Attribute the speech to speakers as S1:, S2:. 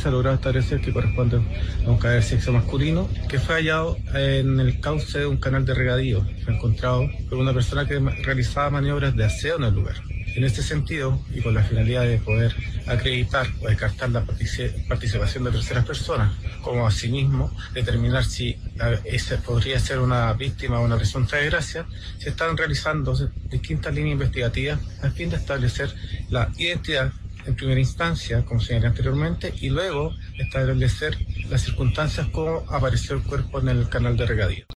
S1: se ha logrado establecer que corresponde a un cadáver sexo masculino que fue hallado en el cauce de un canal de regadío. Fue encontrado por una persona que realizaba maniobras de aseo en el lugar. En este sentido, y con la finalidad de poder acreditar o descartar la participación de terceras personas, como asimismo determinar si esa podría ser una víctima o una presunta desgracia, se están realizando distintas líneas investigativas al fin de establecer la identidad en primera instancia, como señalé anteriormente, y luego establecer las circunstancias como apareció el cuerpo en el canal de regadío.